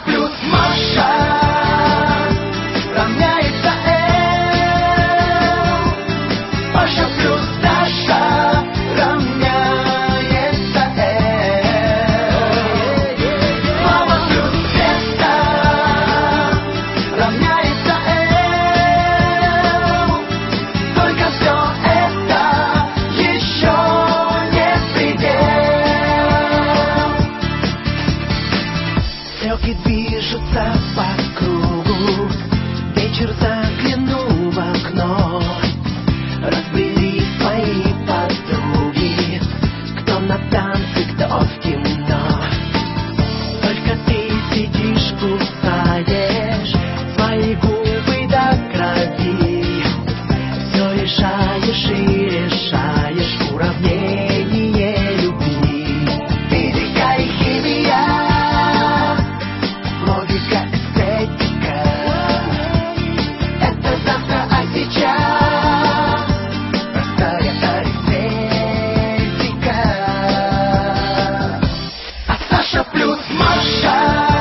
плюс Маша равняется L. Маша плюс Даша равняется L. Слава плюс Света равняется L. Только все это еще не предел. Стрелки движутся по кругу. Вечер заглянул в окно. Разбрелись мои подруги. Кто на танцы, кто в кино. Только ты сидишь, кусаешь свои губы до крови. Все решаешь и решаешь уравнение любви. Физика и химия, логика, эстетика. Это завтра, а сейчас простая арифметика. А Саша плюс Маша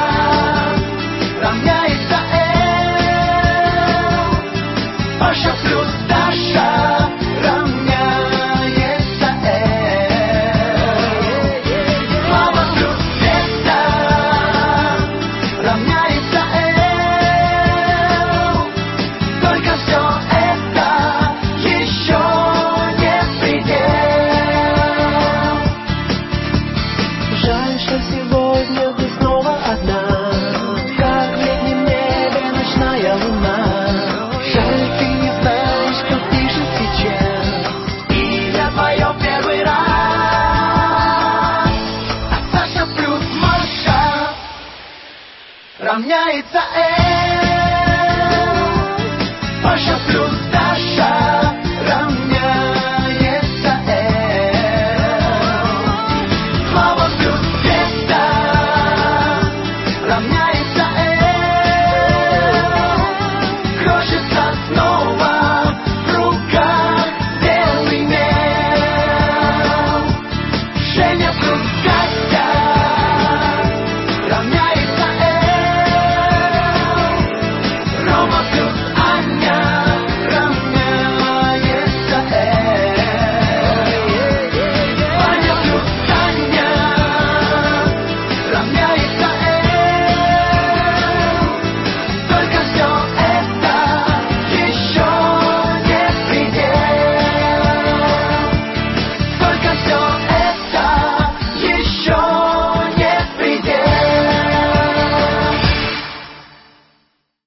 равняется L. Маша плюс Даша равняется L. Слава плюс Света равняется L. Только все это еще не предел. Жаль, что сегодня ты снова одна, как в летнем небе ночная луна. Жаль, ты не знаешь, кто пишет сейчас имя твое первый раз. А Саша плюс Маша равняется L. Маша плюс Даша